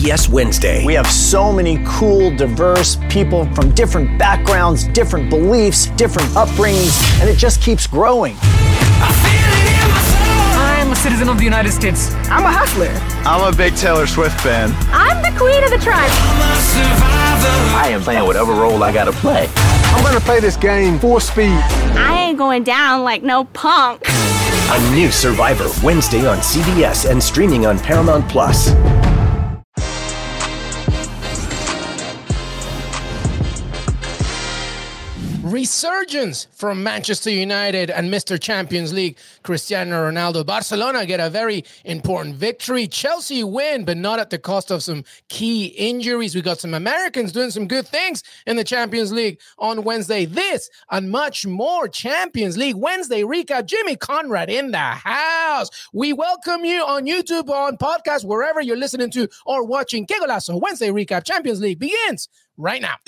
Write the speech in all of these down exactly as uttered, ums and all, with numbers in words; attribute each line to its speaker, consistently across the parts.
Speaker 1: B S Wednesday.
Speaker 2: We have so many cool, diverse people from different backgrounds, different beliefs, different upbringings, and it just keeps growing.
Speaker 3: I'm a citizen of the United States.
Speaker 4: I'm a hustler.
Speaker 5: I'm a big Taylor Swift fan.
Speaker 6: I'm the queen of the tribe.
Speaker 7: I am playing whatever role I gotta play.
Speaker 8: I'm gonna play this game full speed.
Speaker 6: I ain't going down like no punk.
Speaker 1: A new Survivor Wednesday on C B S and streaming on Paramount Plus.
Speaker 9: Resurgence from Manchester United and Mister Champions League Cristiano Ronaldo. Barcelona get a very important victory. Chelsea win, but not at the cost of some key injuries. We got some Americans doing some good things in the Champions League on Wednesday. This and much more Champions League Wednesday recap. Jimmy Conrad in the house. We welcome you on YouTube, on podcast, wherever you're listening to or watching. Que Golazo Wednesday recap Champions League begins right now.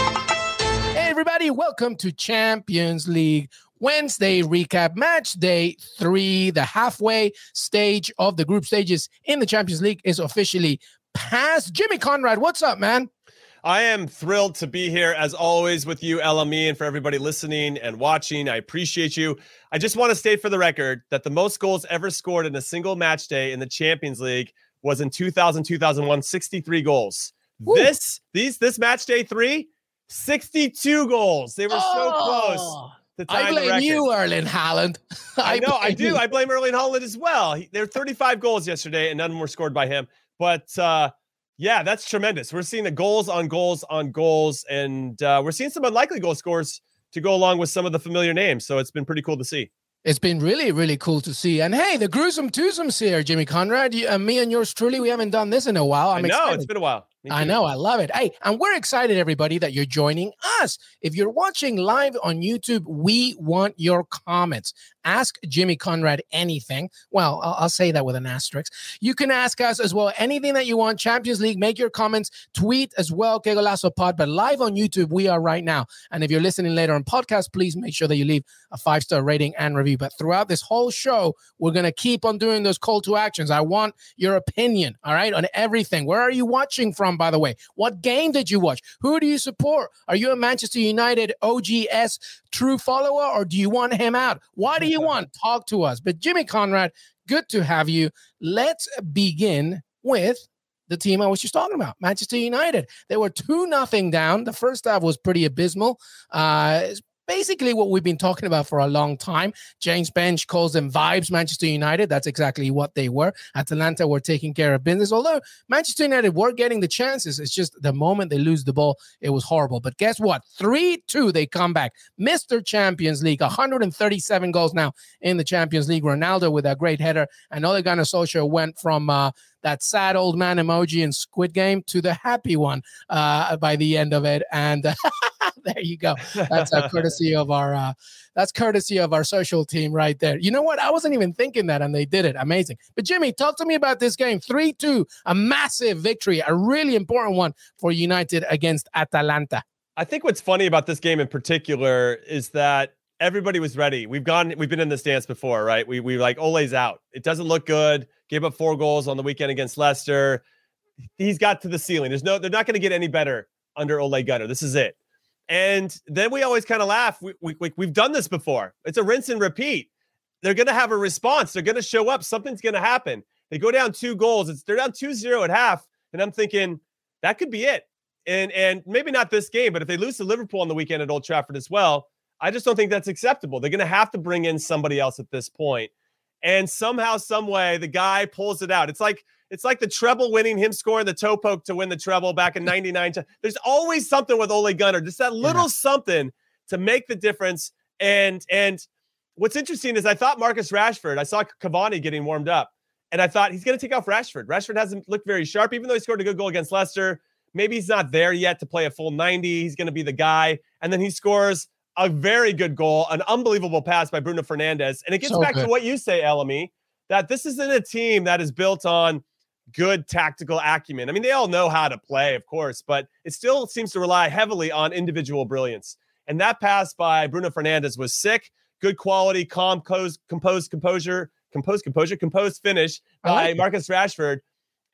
Speaker 9: Hey everybody, welcome to Champions League Wednesday recap. Match day three, the halfway stage of the group stages in the Champions League is officially passed. Jimmy Conrad, what's up, man?
Speaker 10: I am thrilled to be here as always with you, L M E, and for everybody listening and watching. I appreciate you. I just want to state for the record that the most goals ever scored in a single match day in the Champions League was in two thousand, two thousand one, sixty-three goals. Woo. This, these, this match day three, sixty-two goals. They were oh, so close to tying
Speaker 9: I blame
Speaker 10: the record.
Speaker 9: you, Erling Haaland.
Speaker 10: I, I know, I do.
Speaker 9: You.
Speaker 10: I blame Erling Haaland as well. He, there were thirty-five goals yesterday, and none of them were scored by him. But uh, yeah, that's tremendous. We're seeing the goals on goals on goals, and uh, we're seeing some unlikely goal scores to go along with some of the familiar names. So it's been pretty cool to see.
Speaker 9: It's been really, really cool to see. And hey, the gruesome twosomes here, Jimmy Conrad. You, uh, me and yours truly, we haven't done this in a while. I'm
Speaker 10: I know,
Speaker 9: excited.
Speaker 10: It's been a while.
Speaker 9: I know, I love it. Hey, and we're excited, everybody, that you're joining us. If you're watching live on YouTube, we want your comments. Ask Jimmy Conrad anything. Well, I'll, I'll say that with an asterisk. You can ask us as well anything that you want. Champions League, make your comments. Tweet as well, Que Golazo Pod. But live on YouTube, we are right now. And if you're listening later on podcast, please make sure that you leave a five-star rating and review. But throughout this whole show, we're going to keep on doing those call to actions. I want your opinion, all right, on everything. Where are you watching from, by the way? What game did you watch? Who do you support? Are you a Manchester United O G S true follower, or do you want him out? What do you want? Talk to us. But Jimmy Conrad, good to have you. Let's begin with the team I was just talking about, Manchester United. They were two nothing down. The first half was pretty abysmal. Uh, Basically what we've been talking about for a long time. James Bench calls them vibes, Manchester United. That's exactly what they were. Atalanta were taking care of business. Although Manchester United were getting the chances, it's just the moment they lose the ball, it was horrible. But guess what? three two, they come back. Mister Champions League, one hundred thirty-seven goals now in the Champions League. Ronaldo with a great header. And Ole Gunnar Solskjaer went from uh, that sad old man emoji in Squid Game to the happy one uh, by the end of it. And uh, there you go. That's a courtesy of our uh, that's courtesy of our social team right there. You know what? I wasn't even thinking that, and they did it. Amazing. But Jimmy, talk to me about this game. three two, a massive victory, a really important one for United against Atalanta.
Speaker 10: I think what's funny about this game in particular is that everybody was ready. We've gone, we've been in this dance before, right? We we like Ole's out. It doesn't look good. Gave up four goals on the weekend against Leicester. He's got to the ceiling. There's no, they're not going to get any better under Ole Gunnar. This is it. And then we always kind of laugh. We, we, we, we've done this before. It's a rinse and repeat. They're going to have a response. They're going to show up. Something's going to happen. They go down two goals. It's, they're down two zero at half. And I'm thinking that could be it. And, and maybe not this game, but if they lose to Liverpool on the weekend at Old Trafford as well, I just don't think that's acceptable. They're going to have to bring in somebody else at this point. And somehow, some way, the guy pulls it out. It's like it's like the treble winning, him scoring the toe poke to win the treble back in ninety-nine. There's always something with Ole Gunnar, just that little yeah. something to make the difference. And and what's interesting is I thought Marcus Rashford, I saw Cavani getting warmed up, and I thought he's going to take off Rashford. Rashford hasn't looked very sharp, even though he scored a good goal against Leicester. Maybe he's not there yet to play a full ninety. He's going to be the guy. And then he scores a very good goal, an unbelievable pass by Bruno Fernandes. And it gets so back good. to what you say, L M E, that this isn't a team that is built on good tactical acumen. I mean, they all know how to play, of course, but it still seems to rely heavily on individual brilliance. And that pass by Bruno Fernandes was sick, good quality, calm, composed, composed composure, composed composure, composed finish by like Marcus Rashford.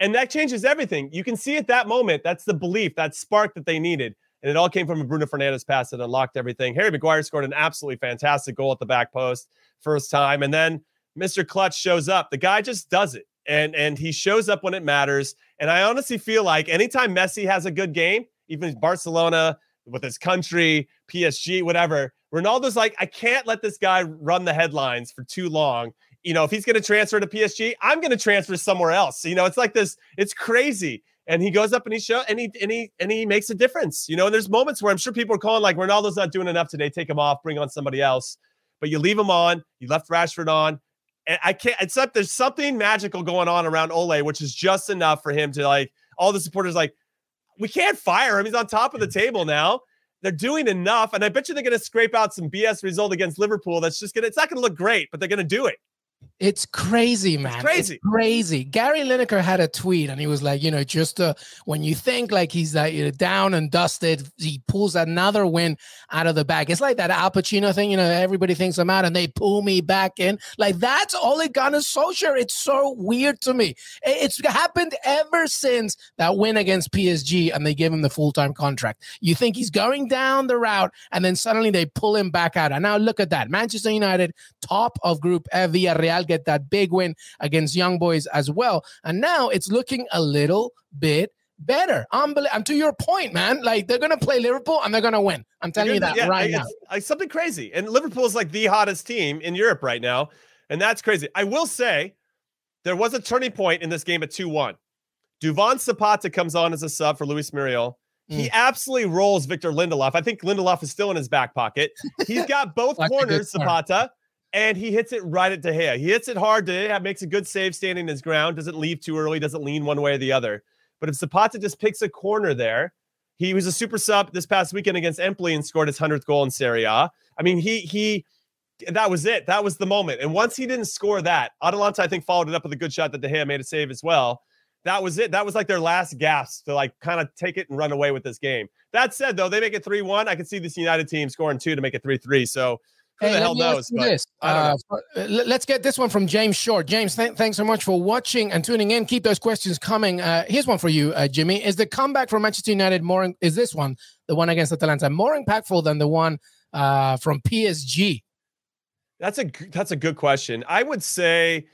Speaker 10: And that changes everything. You can see at that moment, that's the belief, that spark that they needed. And it all came from a Bruno Fernandes pass that unlocked everything. Harry Maguire scored an absolutely fantastic goal at the back post first time. And then Mister Clutch shows up. The guy just does it. And, and he shows up when it matters. And I honestly feel like anytime Messi has a good game, even Barcelona, with his country, P S G, whatever, Ronaldo's like, I can't let this guy run the headlines for too long. You know, if he's going to transfer to P S G, I'm going to transfer somewhere else. You know, it's like this, it's crazy. And he goes up and he show and he and he and he makes a difference. You know, and there's moments where I'm sure people are calling like Ronaldo's not doing enough today. Take him off, bring on somebody else. But you leave him on, you left Rashford on. And I can't, except there's something magical going on around Ole, which is just enough for him to like all the supporters like, we can't fire him. He's on top of the table now. They're doing enough. And I bet you they're going to scrape out some B S result against Liverpool. That's just going to, it's not going to look great, but they're going to do it.
Speaker 9: It's crazy, man.
Speaker 10: It's crazy.
Speaker 9: It's crazy. Gary Lineker had a tweet and he was like, you know, just uh, when you think like he's like, you know, down and dusted, he pulls another win out of the bag. It's like that Al Pacino thing, you know, everybody thinks I'm out and they pull me back in. Like that's Ole Gunnar Solskjaer. It's so weird to me. It's happened ever since that win against P S G and they give him the full-time contract. You think he's going down the route and then suddenly they pull him back out. And now look at that. Manchester United, top of Group F, Villarreal get that big win against Young Boys as well. And now it's looking a little bit better. Unbel- and to your point, man, like they're going to play Liverpool and they're going to win. I'm telling you that
Speaker 10: yeah,
Speaker 9: right
Speaker 10: it's,
Speaker 9: now.
Speaker 10: Like something crazy. And Liverpool is like the hottest team in Europe right now. And that's crazy. I will say there was a turning point in this game at two one. Duvan Zapata comes on as a sub for Luis Muriel. He mm. absolutely rolls Victor Lindelof. I think Lindelof is still in his back pocket. He's got both corners, Zapata. And he hits it right at De Gea. He hits it hard. De Gea makes a good save standing his ground. Doesn't leave too early. Doesn't lean one way or the other. But if Zapata just picks a corner there, he was a super sub this past weekend against Empoli and scored his hundredth goal in Serie A. I mean, he he that was it. That was the moment. And once he didn't score that, Atalanta, I think, followed it up with a good shot that De Gea made a save as well. That was it. That was like their last gasp to like kind of take it and run away with this game. That said, though, they make it three one. I could see this United team scoring two to make it three three. So who
Speaker 9: hey,
Speaker 10: the hell knows? But
Speaker 9: this. Uh, let's get this one from James Short. James, th- thanks so much for watching and tuning in. Keep those questions coming. Uh, here's one for you, uh, Jimmy. Is the comeback from Manchester United more? In- is this one, the one against Atalanta, more impactful than the one uh, from P S G?
Speaker 10: That's a that's a good question. I would say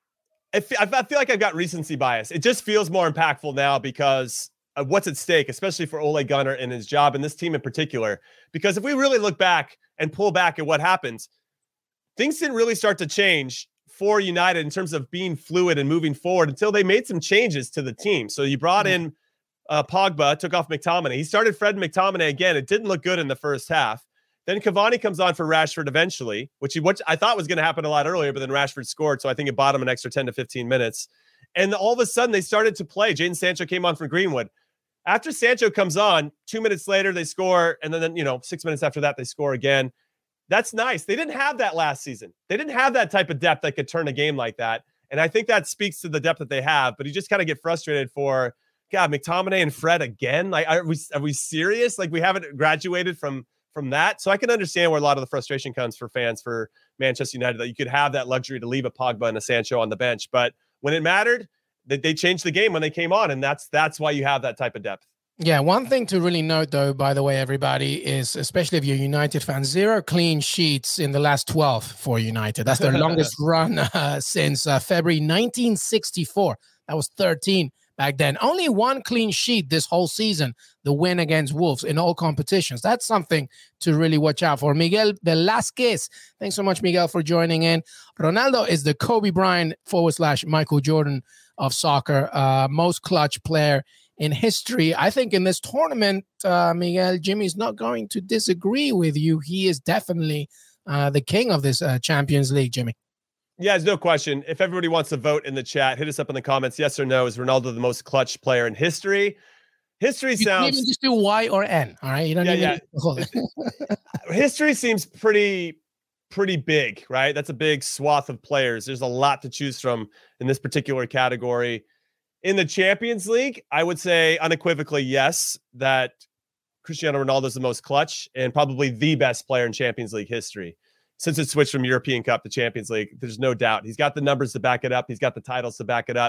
Speaker 10: I feel, I feel like I've got recency bias. It just feels more impactful now because of what's at stake, especially for Ole Gunnar and his job and this team in particular. Because if we really look back and pull back at what happens, things didn't really start to change for United in terms of being fluid and moving forward until they made some changes to the team. So you brought in uh, Pogba, took off McTominay. He started Fred McTominay again. It didn't look good in the first half. Then Cavani comes on for Rashford eventually, which he which I thought was going to happen a lot earlier, but then Rashford scored, so I think it bought him an extra ten to fifteen minutes. And all of a sudden, they started to play. Jadon Sancho came on for Greenwood. After Sancho comes on, two minutes later, they score, and then, you know, six minutes after that, they score again. That's nice. They didn't have that last season. They didn't have that type of depth that could turn a game like that. And I think that speaks to the depth that they have, but you just kind of get frustrated for, God, McTominay and Fred again? Like, are we, are we serious? Like, we haven't graduated from from that. So I can understand where a lot of the frustration comes for fans for Manchester United, that you could have that luxury to leave a Pogba and a Sancho on the bench. But when it mattered, they, they changed the game when they came on. And that's, that's why you have that type of depth.
Speaker 9: Yeah, one thing to really note, though, by the way, everybody, is especially if you're United fans, zero clean sheets in the last twelve for United. That's their longest run uh, since uh, February nineteen sixty-four. That was thirteen back then. Only one clean sheet this whole season, the win against Wolves in all competitions. That's something to really watch out for. Miguel Velasquez, thanks so much, Miguel, for joining in. Ronaldo is the Kobe Bryant forward slash Michael Jordan of soccer, uh, most clutch player in history. I think in this tournament, uh, Miguel, Jimmy's not going to disagree with you. He is definitely uh, the king of this uh, Champions League, Jimmy.
Speaker 10: Yeah, there's no question. If everybody wants to vote in the chat, hit us up in the comments. Yes or no, is Ronaldo the most clutch player in history? History
Speaker 9: you
Speaker 10: sounds...
Speaker 9: You can just do Y or N, all right? You don't
Speaker 10: yeah,
Speaker 9: even...
Speaker 10: yeah. History seems pretty, pretty big, right? That's a big swath of players. There's a lot to choose from in this particular category. In the Champions League, I would say unequivocally yes, that Cristiano Ronaldo is the most clutch and probably the best player in Champions League history. Since it switched from European Cup to Champions League, there's no doubt. He's got the numbers to back it up. He's got the titles to back it up.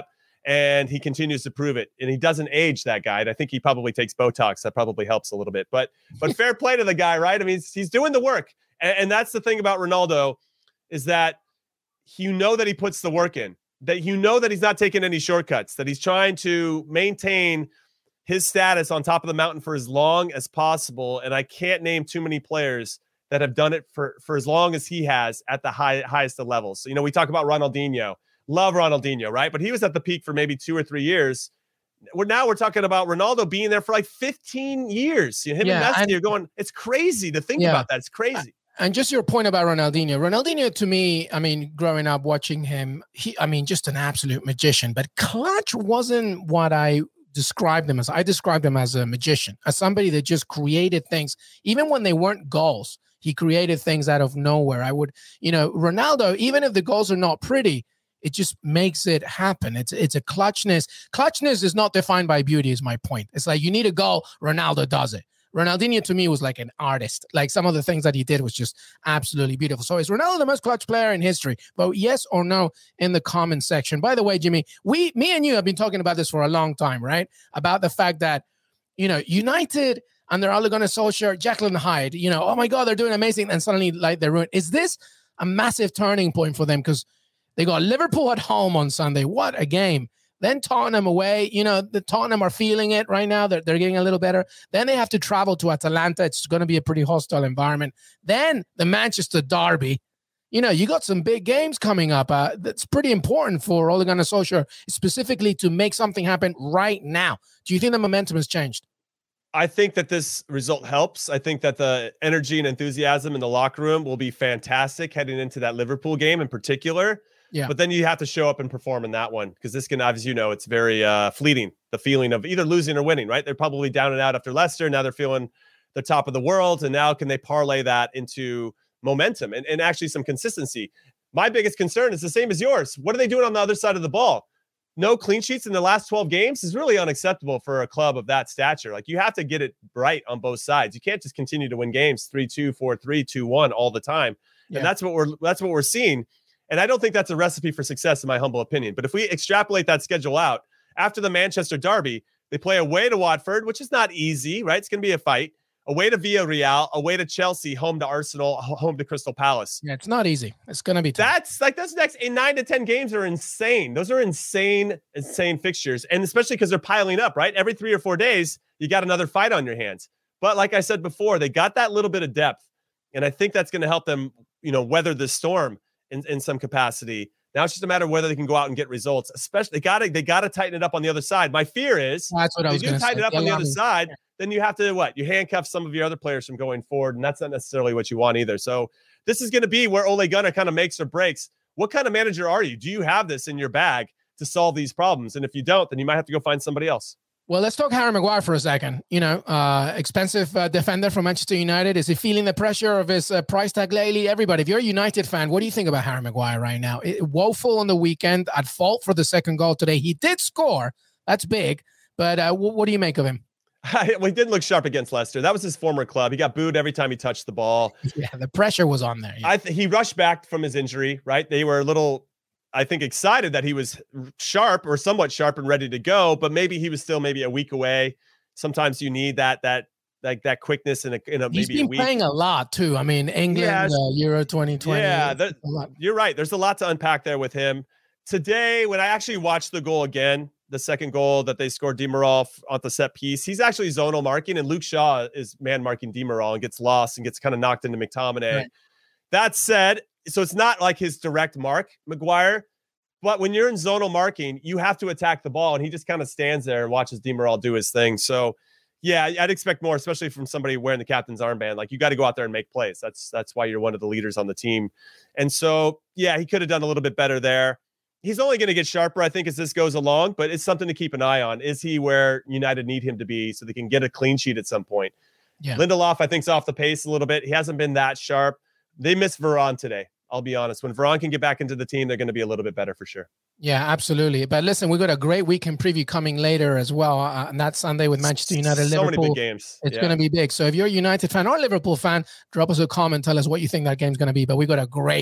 Speaker 10: and he continues to prove it. And he doesn't age, that guy. And I think he probably takes Botox. That probably helps a little bit. But but fair play to the guy, right? I mean, he's, he's doing the work. And, and that's the thing about Ronaldo, is that you know that he puts the work in, that you know that he's not taking any shortcuts, that he's trying to maintain his status on top of the mountain for as long as possible. And I can't name too many players that have done it for, for as long as he has at the high, highest of levels. So, you know, we talk about Ronaldinho. Love Ronaldinho, right? But he was at the peak for maybe two or three years. We're now we're talking about Ronaldo being there for like fifteen years. You know, him
Speaker 9: Yeah,
Speaker 10: and Messi
Speaker 9: and-
Speaker 10: are going, it's crazy to think
Speaker 9: Yeah.
Speaker 10: about that. It's crazy.
Speaker 9: And just your point about Ronaldinho. Ronaldinho, to me, I mean, growing up watching him, he, I mean, just an absolute magician. But clutch wasn't what I described him as. I described him as a magician, as somebody that just created things, even when they weren't goals. He created things out of nowhere. I would, you know, Ronaldo, even if the goals are not pretty, it just makes it happen. It's it's a clutchness. Clutchness is not defined by beauty, is my point. It's like you need a goal, Ronaldo does it. Ronaldinho to me was like an artist. Like some of the things that he did was just absolutely beautiful. So is Ronaldo the most clutch player in history? But yes or no in the comment section. By the way, Jimmy, we, me and you have been talking about this for a long time, right? About the fact that, you know, United under Ole Gunnar Solskjaer, Jekyll and Hyde, you know, oh my God, they're doing amazing. And suddenly like they're ruined. Is this a massive turning point for them? Because they got Liverpool at home on Sunday. What a game. Then Tottenham away. You know, the Tottenham are feeling it right now. They're, they're getting a little better. Then they have to travel to Atalanta. It's going to be a pretty hostile environment. Then the Manchester derby. You know, you got some big games coming up. Uh, that's pretty important for Ole Gunnar Solskjaer, specifically to make something happen right now. Do you think the momentum has changed?
Speaker 10: I think that this result helps. I think that the energy and enthusiasm in the locker room will be fantastic heading into that Liverpool game in particular.
Speaker 9: Yeah.
Speaker 10: But then you have to show up and perform in that one, because this can, as you know, it's very uh, fleeting, the feeling of either losing or winning, right? They're probably down and out after Leicester. Now they're feeling the top of the world. And now can they parlay that into momentum and, and actually some consistency? My biggest concern is the same as yours. What are they doing on the other side of the ball? No clean sheets in the last twelve games is really unacceptable for a club of that stature. Like, you have to get it right on both sides. You can't just continue to win games three two, four three, two one all the time.
Speaker 9: Yeah.
Speaker 10: And that's what we're that's what we're seeing. And I don't think that's a recipe for success, in my humble opinion. But if we extrapolate that schedule out, after the Manchester derby, they play away to Watford, which is not easy, right? It's going to be a fight. Away to Villarreal, away to Chelsea, home to Arsenal, home to Crystal Palace.
Speaker 9: Yeah, it's not easy. It's going to be tough.
Speaker 10: That's like, those next in nine to ten games are insane. Those are insane, insane fixtures. And especially because they're piling up, right? Every three or four days, you got another fight on your hands. But like I said before, they got that little bit of depth. And I think that's going to help them, you know, weather the storm in, in some capacity. Now it's just a matter of whether they can go out and get results. Especially, they got to they got to tighten it up on the other side. My fear is,
Speaker 9: That's what I was
Speaker 10: if you
Speaker 9: going to
Speaker 10: tighten
Speaker 9: say.
Speaker 10: it up on the
Speaker 9: Yeah,
Speaker 10: other
Speaker 9: I mean,
Speaker 10: side, then you have to what? You handcuff some of your other players from going forward, and that's not necessarily what you want either. So this is going to be where Ole Gunnar kind of makes or breaks. What kind of manager are you? Do you have this in your bag to solve these problems? And if you don't, then you might have to go find somebody else.
Speaker 9: Well, let's talk Harry Maguire for a second. You know, uh, expensive uh, defender from Manchester United. Is he feeling the pressure of his uh, price tag lately? Everybody, if you're a United fan, what do you think about Harry Maguire right now? It, woeful on the weekend, at fault for the second goal today. He did score. That's big. But uh, w- what do you make of him?
Speaker 10: Well, he didn't look sharp against Leicester. That was his former club. He got booed every time he touched the ball.
Speaker 9: Yeah, the pressure was on there. Yeah.
Speaker 10: I th- he rushed back from his injury, right? They were a little, I think, excited that he was sharp or somewhat sharp and ready to go, but maybe he was still maybe a week away. Sometimes you need that that like that quickness in a in a
Speaker 9: He's
Speaker 10: maybe
Speaker 9: been
Speaker 10: a week.
Speaker 9: playing a lot too. I mean, England,
Speaker 10: Yeah,
Speaker 9: uh, Euro twenty twenty.
Speaker 10: Yeah,
Speaker 9: it's
Speaker 10: that,
Speaker 9: a lot.
Speaker 10: you're right. There's a lot to unpack there with him. Today, when I actually watched the goal again, the second goal that they scored, Demiral on the set piece, he's actually zonal marking, and Luke Shaw is man marking Demiral and gets lost and gets kind of knocked into McTominay.
Speaker 9: Right.
Speaker 10: That said, so it's not like his direct mark, Maguire, but when you're in zonal marking, you have to attack the ball, and he just kind of stands there and watches Demiral do his thing. So, yeah, I'd expect more, especially from somebody wearing the captain's armband. Like, you got to go out there and make plays. That's that's why you're one of the leaders on the team. And so, yeah, he could have done a little bit better there. He's only going to get sharper, I think, as this goes along, but it's something to keep an eye on. Is he where United need him to be so they can get a clean sheet at some point?
Speaker 9: Yeah.
Speaker 10: Lindelof, I think, is off the pace a little bit. He hasn't been that sharp. They miss Varane today. I'll be honest. When Varane can get back into the team, they're going to be a little bit better for sure.
Speaker 9: Yeah, absolutely. But listen, we've got a great weekend preview coming later as well. Uh, and that's Sunday with Manchester United,
Speaker 10: so
Speaker 9: Liverpool.
Speaker 10: many big games.
Speaker 9: It's
Speaker 10: Yeah.
Speaker 9: going to be big. So if you're a United fan or a Liverpool fan, drop us a comment. Tell us what you think that game's going to be. But we've got a great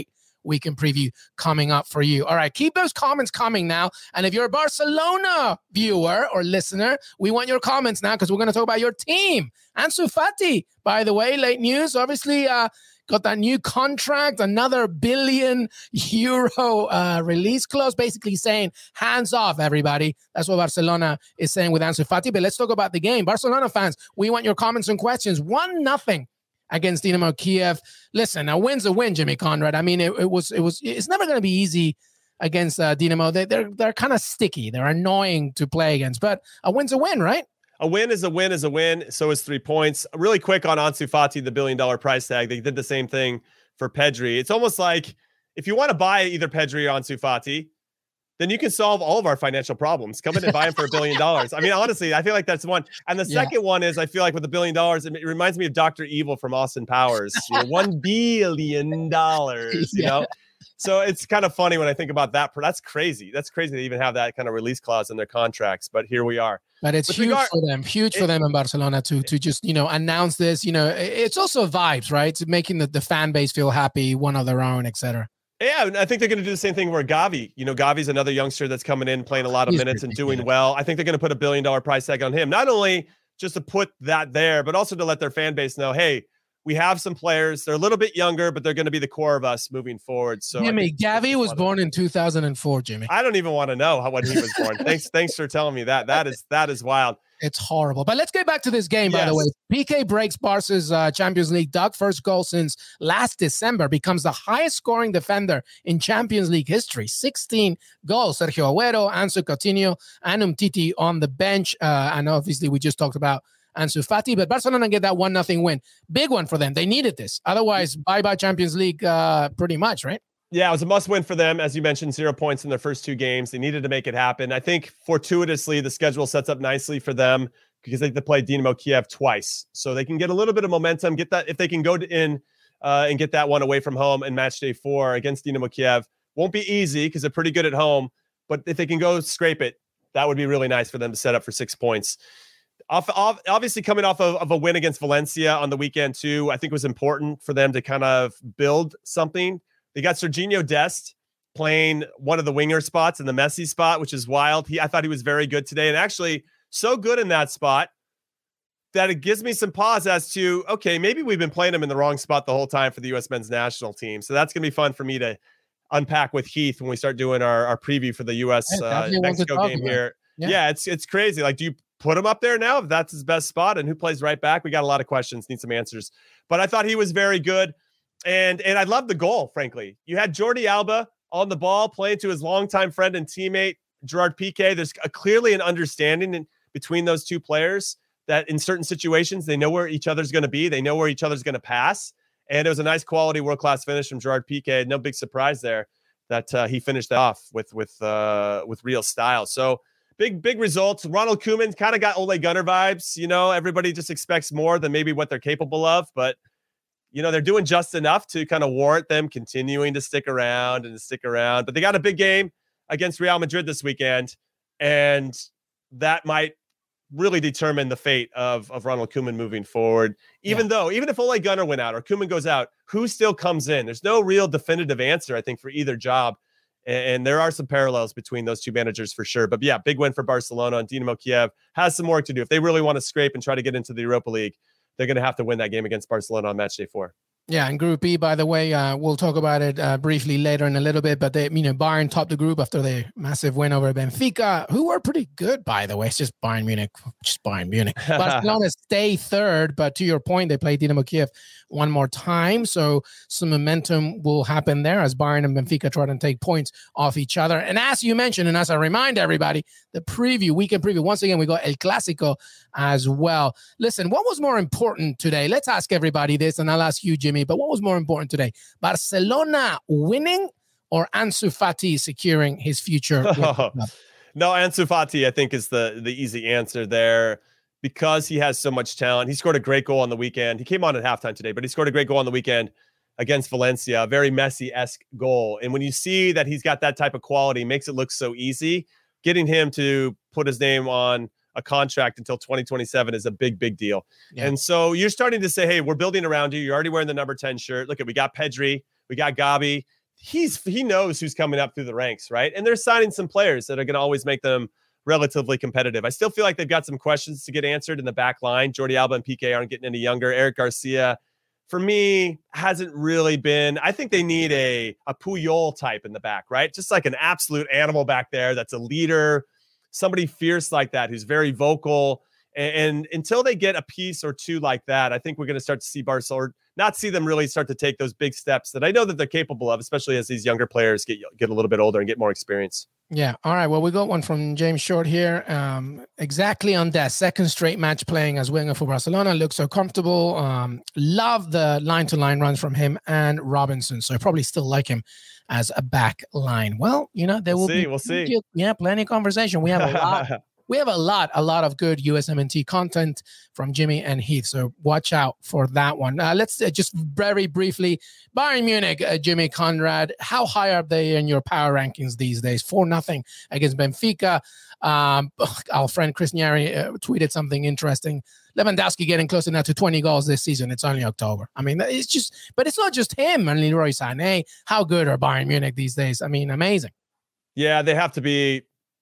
Speaker 9: weekend preview coming up for you. All right, keep those comments coming now. And if you're a Barcelona viewer or listener, we want your comments now because we're going to talk about your team. Ansu Fati, by the way, late news. Obviously, uh, got that new contract, another billion euro uh, release clause, basically saying hands off, everybody. That's what Barcelona is saying with Ansu Fati. But let's talk about the game. Barcelona fans, we want your comments and questions. One nothing against Dynamo Kiev. Listen, a win's a win, Jimmy Conrad. I mean, it, it was, it was, it's never going to be easy against uh, Dynamo. They, they're they're kind of sticky. They're annoying to play against, but a win's a win, right?
Speaker 10: A win is a win is a win. So is three points. Really quick on Ansu Fati, the billion dollar price tag. They did the same thing for Pedri. It's almost like if you want to buy either Pedri or Ansu Fati, then you can solve all of our financial problems. Come in and buy him for a billion dollars. I mean, honestly, I feel like that's one. And the yeah. second one is I feel like with a billion dollars, it reminds me of Doctor Evil from Austin Powers. You know, one billion dollars, you yeah. know? So it's kind of funny when I think about that. That's crazy. That's crazy to even have that kind of release clause in their contracts. But here we are.
Speaker 9: But it's With huge regard, for them, huge it, for them in Barcelona to to just, you know, announce this. You know, it's also vibes, right? It's making the, the fan base feel happy, one of their own, et cetera.
Speaker 10: Yeah, I think they're going to do the same thing where Gavi, you know, Gavi's another youngster that's coming in, playing a lot of He's minutes and doing yeah. well. I think they're going to put a billion dollar price tag on him, not only just to put that there, but also to let their fan base know, hey, we have some players. They're a little bit younger, but they're going to be the core of us moving forward. So
Speaker 9: Jimmy, Gavi was born in two thousand four, Jimmy.
Speaker 10: I don't even want to know how when he was born. thanks, thanks for telling me that. That is that is wild.
Speaker 9: It's horrible. But let's get back to this game,
Speaker 10: yes.
Speaker 9: by the way. P K breaks Barca's uh, Champions League duck. First goal since last December. Becomes the highest scoring defender in Champions League history. sixteen goals. Sergio Agüero, Ansu Coutinho, and Umtiti on the bench. Uh, and obviously, we just talked about Ansu Fati, but Barcelona get that one nothing win. Big one for them. They needed this. Otherwise, bye-bye Champions League uh, pretty much, right?
Speaker 10: Yeah, it was a must-win for them. As you mentioned, zero points in their first two games. They needed to make it happen. I think fortuitously, the schedule sets up nicely for them because they have to play Dynamo Kiev twice. So they can get a little bit of momentum, get that if they can go to in uh, and get that one away from home in match day four against Dynamo Kiev. Won't be easy because they're pretty good at home, but if they can go scrape it, that would be really nice for them to set up for six points. Off, off, obviously coming off of, of a win against Valencia on the weekend too, I think it was important for them to kind of build something. They got Serginho Dest playing one of the winger spots in the Messi spot, which is wild. He, I thought he was very good today, and actually so good in that spot that it gives me some pause as to, okay, maybe we've been playing him in the wrong spot the whole time for the U S men's national team. So that's going to be fun for me to unpack with Heath when we start doing our, our preview for the U S uh, Mexico game here. Yeah. yeah, it's it's crazy. Like, do you put him up there now if that's his best spot, and who plays right back? We got a lot of questions, need some answers. But I thought he was very good. And and I love the goal, frankly. You had Jordi Alba on the ball playing to his longtime friend and teammate, Gerard Piqué. There's a, clearly an understanding in, between those two players that in certain situations, they know where each other's going to be. They know where each other's going to pass. And it was a nice quality world-class finish from Gerard Piqué. No big surprise there that uh, he finished that off with, with, uh, with real style. So, Big, big results. Ronald Koeman kind of got Ole Gunnar vibes. You know, everybody just expects more than maybe what they're capable of. But, you know, they're doing just enough to kind of warrant them continuing to stick around and to stick around. But they got a big game against Real Madrid this weekend. And that might really determine the fate of, of Ronald Koeman moving forward. Even yeah. though, even if Ole Gunnar went out or Koeman goes out, who still comes in? There's no real definitive answer, I think, for either job. And there are some parallels between those two managers for sure. But yeah, big win for Barcelona, and Dynamo Kiev has some work to do. If they really want to scrape and try to get into the Europa League, they're going to have to win that game against Barcelona on match day four.
Speaker 9: Yeah, and Group E, by the way, uh, we'll talk about it uh, briefly later in a little bit, but they, you know, Bayern topped the group after their massive win over Benfica, who were pretty good, by the way. It's just Bayern Munich, just Bayern Munich. Barcelona stay third, but to your point, they play Dynamo Kiev one more time, so some momentum will happen there as Bayern and Benfica try to take points off each other. And as you mentioned, and as I remind everybody, the preview, weekend preview, once again, we got El Clásico as well. Listen, what was more important today? Let's ask everybody this, and I'll ask you, Jimmy, but what was more important today? Barcelona winning or Ansu Fati securing his future?
Speaker 10: No, Ansu Fati, I think, is the, the easy answer there because he has so much talent. He scored a great goal on the weekend. He came on at halftime today, but he scored a great goal on the weekend against Valencia, a very Messi-esque goal. And when you see that he's got that type of quality, it makes it look so easy. Getting him to put his name on a contract until twenty twenty-seven is a big, big deal. Yeah. And so you're starting to say, hey, we're building around you. You're already wearing the number ten shirt. Look at, we got Pedri, we got Gabi. he's he knows who's coming up through the ranks, right? And they're signing some players that are going to always make them relatively competitive. I still feel like they've got some questions to get answered in the back line. Jordi Alba and P K aren't getting any younger. Eric Garcia, for me, hasn't really been. I think they need a, a Puyol type in the back, right? Just like an absolute animal back there that's a leader, somebody fierce like that who's very vocal. And, and until they get a piece or two like that, I think we're going to start to see Barcelona, not see them really start to take those big steps that I know that they're capable of, especially as these younger players get get a little bit older and get more experience.
Speaker 9: Yeah. All right. Well, we got one from James Short here. Um, exactly on that second straight match playing as winger for Barcelona. Looks so comfortable. Um, love the line-to-line runs from him and Robinson. So I probably still like him as a back line. Well, you know, there
Speaker 10: we'll
Speaker 9: will
Speaker 10: see,
Speaker 9: be
Speaker 10: we'll see.
Speaker 9: Yeah, plenty of conversation. We have a lot. We have a lot, a lot of good U S M N T content from Jimmy and Heath, so watch out for that one. Uh, let's uh, just very briefly, Bayern Munich, uh, Jimmy Conrad, how high are they in your power rankings these days? Four nothing against Benfica. Um, our friend Chris Nyari uh, tweeted something interesting. Lewandowski getting closer now to twenty goals this season. It's only October. I mean, it's just, but it's not just him and Leroy Sané. How good are Bayern Munich these days? I mean, amazing.
Speaker 10: Yeah, they have to be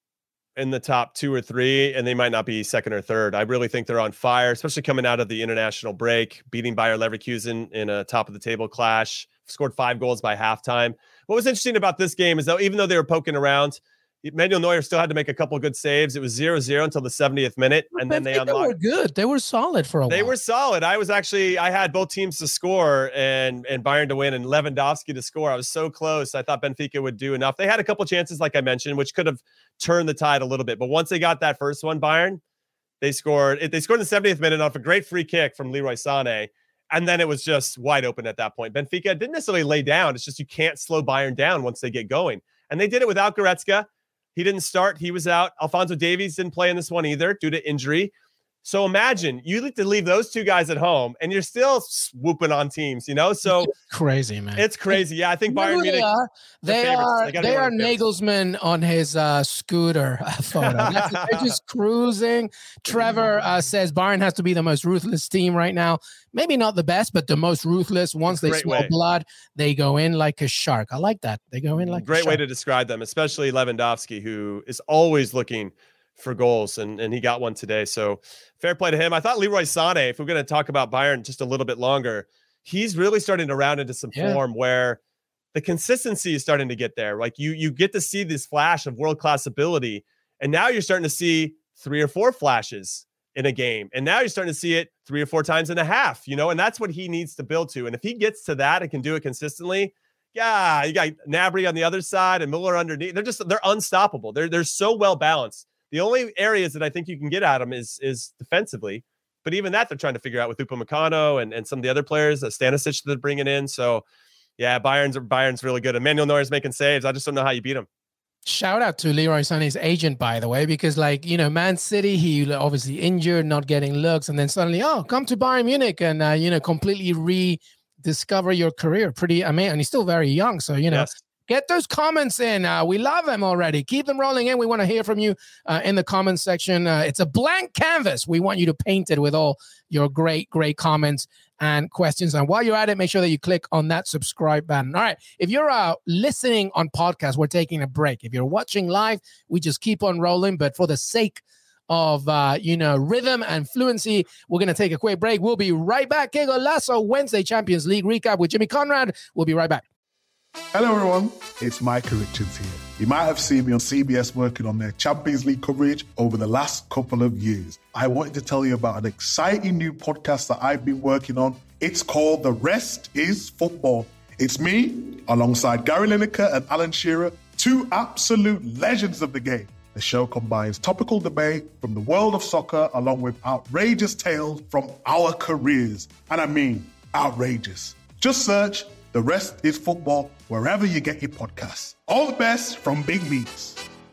Speaker 10: in the top two or three, and they might not be second or third. I really think they're on fire, especially coming out of the international break, beating Bayer Leverkusen in a top of the table clash, scored five goals by halftime. What was interesting about this game is that even though they were poking around, Manuel Neuer still had to make a couple of good saves. It was zero zero until the seventieth minute, and then they unlocked. They were
Speaker 9: good. They were solid for a while.
Speaker 10: They were solid. I was actually, I had both teams to score and and Bayern to win and Lewandowski to score. I was so close. I thought Benfica would do enough. They had a couple chances, like I mentioned, which could have turned the tide a little bit. But once they got that first one, Bayern, they scored. They scored in the seventieth minute off a great free kick from Leroy Sané. And then it was just wide open at that point. Benfica didn't necessarily lay down. It's just you can't slow Bayern down once they get going. And they did it without Goretzka. He didn't start. He was out. Alphonso Davies didn't play in this one either due to injury. So imagine you need to leave those two guys at home and you're still swooping on teams, you know? So
Speaker 9: it's crazy, man.
Speaker 10: It's crazy. Yeah, I think Bayern
Speaker 9: Munich. They are, they are, they they are Nagelsmann on his uh, scooter photo. That's, they're just cruising. Trevor uh, says Bayern has to be the most ruthless team right now. Maybe not the best, but the most ruthless. Once they smell way. blood, they go in like a shark. I like that. They go in like
Speaker 10: Great
Speaker 9: a shark.
Speaker 10: way to describe them, especially Lewandowski, who is always looking for goals, and, and he got one today. So fair play to him. I thought Leroy Sané, if we're going to talk about Bayern just a little bit longer, he's really starting to round into some yeah. form where the consistency is starting to get there. Like you, you get to see this flash of world-class ability, and now you're starting to see three or four flashes in a game. And now you're starting to see it three or four times and a half, you know, and that's what he needs to build to. And if he gets to that and can do it consistently, yeah, you got Gnabry on the other side and Muller underneath. They're just, they're unstoppable. They're, they're so well balanced. The only areas that I think you can get at them is is defensively, but even that they're trying to figure out with Upamecano and, and some of the other players, uh, Stanisic that they're bringing in. So, yeah, Bayern's Bayern's really good. Emmanuel Neuer's making saves. I just don't know how you beat him.
Speaker 9: Shout out to Leroy Sané's agent, by the way, because like, you know, Man City, he obviously injured, not getting looks, and then suddenly, oh, come to Bayern Munich and, uh, you know, completely rediscover your career. Pretty, I mean, and he's still very young, so, you know. Yes. Get those comments in. Uh, we love them already. Keep them rolling in. We want to hear from you uh, in the comments section. Uh, it's a blank canvas. We want you to paint it with all your great, great comments and questions. And while you're at it, make sure that you click on that subscribe button. All right. If you're uh, listening on podcast, we're taking a break. If you're watching live, we just keep on rolling. But for the sake of, uh, you know, rhythm and fluency, we're going to take a quick break. We'll be right back. Que Golazo Wednesday Champions League recap with Jimmy Conrad. We'll be right back.
Speaker 4: Hello everyone, it's Micah Richards here. You might have seen me on C B S working on their Champions League coverage over the last couple of years. I wanted to tell you about an exciting new podcast that I've been working on. It's called The Rest is Football. It's me, alongside Gary Lineker and Alan Shearer, two absolute legends of the game. The show combines topical debate from the world of soccer along with outrageous tales from our careers. And I mean, outrageous. Just search The Rest is Football wherever you get your podcasts. All the best from Big Meats.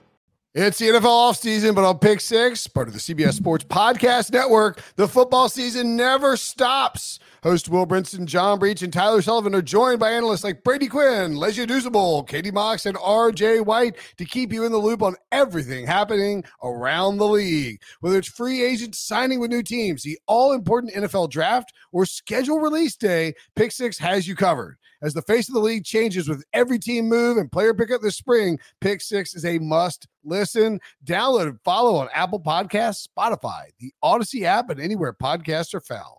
Speaker 11: It's the N F L offseason, but on Pick Six, part of the C B S Sports Podcast Network, the football season never stops. Host Will Brinson, John Breach, and Tyler Sullivan are joined by analysts like Brady Quinn, Lesia Duzable, Katie Mox, and R J White to keep you in the loop on everything happening around the league. Whether it's free agents signing with new teams, the all-important N F L draft, or schedule release day, Pick Six has you covered. As the face of the league changes with every team move and player pickup this spring, Pick Six is a must listen. Download and follow on Apple Podcasts, Spotify, the Odyssey app, and anywhere podcasts are found.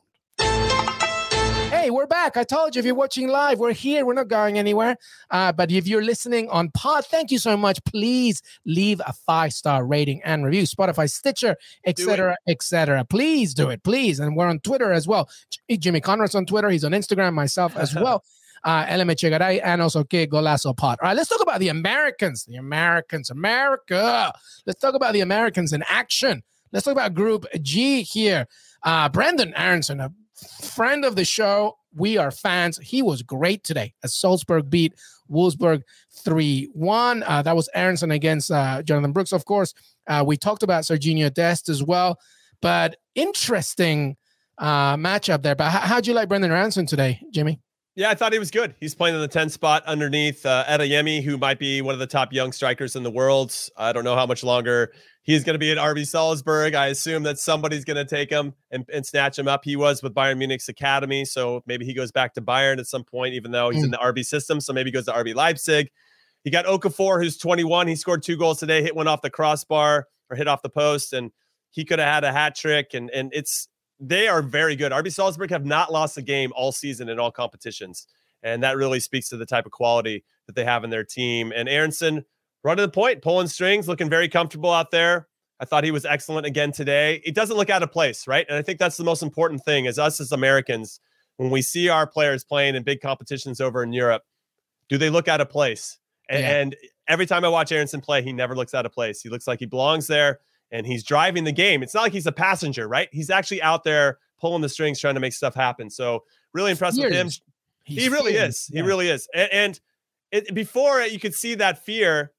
Speaker 9: Hey, we're back. I told you, if you're watching live, we're here. We're not going anywhere. Uh, but if you're listening on pod, thank you so much. Please leave a five-star rating and review. Spotify, Stitcher, et cetera, et cetera. Please do it, please. And we're on Twitter as well. Jimmy Conrad's on Twitter. He's on Instagram, myself as well. Uh, L M Chegaray, and also Que Golazo Pod. All right, let's talk about the Americans. The Americans, America. Let's talk about the Americans in action. Let's talk about Group G here. Uh, Brenden Aaronson, a friend of the show. We are fans. He was great today as Salzburg beat Wolfsburg three one. Uh, that was Aaronson against uh, Jonathan Brooks, of course. Uh, we talked about Serginho Dest as well. But interesting uh, matchup there. But how, how'd you like Brenden Aaronson today, Jimmy?
Speaker 10: Yeah, I thought he was good. He's playing in the ten spot underneath uh, Adeyemi, who might be one of the top young strikers in the world. I don't know how much longer he's going to be at R B Salzburg. I assume that somebody's going to take him and, and snatch him up. He was with Bayern Munich's academy, so maybe he goes back to Bayern at some point, even though he's mm. in the R B system. So maybe he goes to R B Leipzig. He got Okafor, who's twenty-one. He scored two goals today, hit one off the crossbar or hit off the post, and he could have had a hat trick. And and it's they are very good. R B Salzburg have not lost a game all season in all competitions. And that really speaks to the type of quality that they have in their team. And Aaronson running the point, pulling strings, looking very comfortable out there. I thought he was excellent again today. It doesn't look out of place, right? And I think that's the most important thing is us as Americans, when we see our players playing in big competitions over in Europe, do they look out of place? And, yeah. and every time I watch Aaronson play, he never looks out of place. He looks like he belongs there. And he's driving the game. It's not like he's a passenger, right? He's actually out there pulling the strings, trying to make stuff happen. So really impressed with him. He's he really feared. is. He yeah. really is. And, and it, before you could see that fear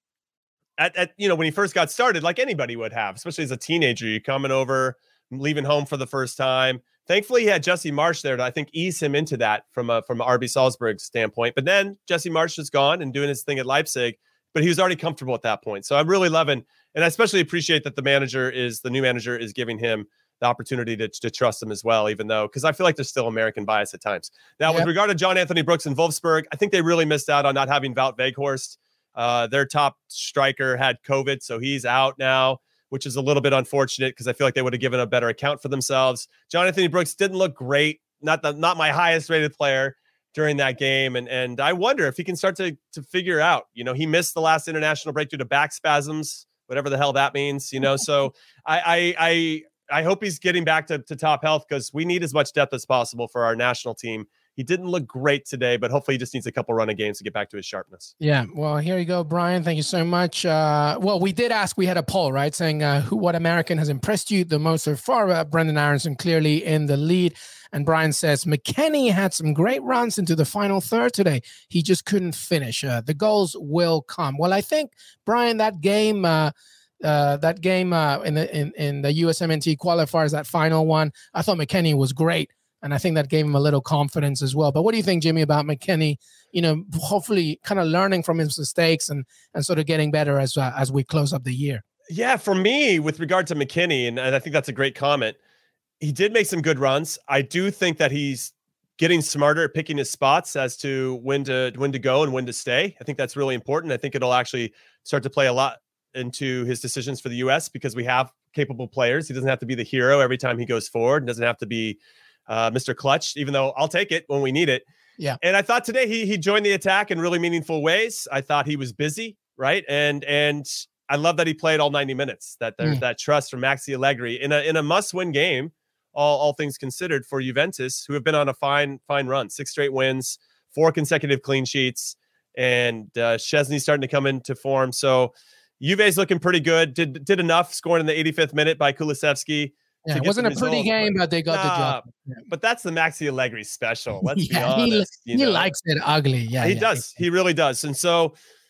Speaker 10: at, at, you know, when he first got started, like anybody would have, especially as a teenager, you're coming over, leaving home for the first time. Thankfully, he had Jesse Marsch there to, I think, ease him into that from a, from a R B Salzburg standpoint. But then Jesse Marsch is gone and doing his thing at Leipzig, but he was already comfortable at that point. So I'm really loving, and I especially appreciate that the manager is, the new manager is giving him the opportunity to, to trust him as well, even though, because I feel like there's still American bias at times. Now, yep. with regard to John Anthony Brooks and Wolfsburg, I think they really missed out on not having Wout Weghorst. Uh, their top striker had COVID, so he's out now, which is a little bit unfortunate because I feel like they would have given a better account for themselves. John Anthony Brooks didn't look great, not the not my highest rated player during that game, and and I wonder if he can start to to figure out. You know, he missed the last international break due to back spasms, whatever the hell that means. You know, so I I I. I hope he's getting back to, to top health because we need as much depth as possible for our national team. He didn't look great today, but hopefully he just needs a couple run of games to get back to his sharpness.
Speaker 9: Yeah. Well, here you go, Brian. Thank you so much. Uh, well, we did ask, we had a poll, right? Saying uh, who, what American has impressed you the most so far. Uh, Brenden Aaronson clearly in the lead. And Brian says, McKennie had some great runs into the final third today. He just couldn't finish. Uh, the goals will come. Well, I think, Brian, that game, uh, Uh, that game uh, in the in, in the U S M N T qualifiers, that final one, I thought McKennie was great, and I think that gave him a little confidence as well. But what do you think, Jimmy, about McKennie? You know, hopefully, kind of learning from his mistakes and and sort of getting better as uh, as we close up the year.
Speaker 10: Yeah, for me, with regard to McKennie, and, and I think that's a great comment. He did make some good runs. I do think that he's getting smarter at picking his spots as to when to when to go and when to stay. I think that's really important. I think it'll actually start to play a lot into his decisions for the U S because we have capable players. He doesn't have to be the hero every time he goes forward. He doesn't have to be uh, Mister Clutch, even though I'll take it when we need it.
Speaker 9: Yeah.
Speaker 10: And I thought today he he joined the attack in really meaningful ways. I thought he was busy, right? And and I love that he played all ninety minutes. That there's mm. that trust from Maxi Allegri in a in a must-win game, all all things considered, for Juventus, who have been on a fine fine run, six straight wins, four consecutive clean sheets, and uh, Szczesny's starting to come into form. So Juve's looking pretty good. Did did enough, scoring in the eighty-fifth minute by Kulusevski.
Speaker 9: Yeah, it wasn't a pretty game, but they got nah, the job. Yeah.
Speaker 10: But that's the Maxi Allegri special. Let's
Speaker 9: yeah,
Speaker 10: be honest.
Speaker 9: He,
Speaker 10: you
Speaker 9: he
Speaker 10: know?
Speaker 9: likes it ugly. Yeah,
Speaker 10: he
Speaker 9: yeah,
Speaker 10: does. He really does. And so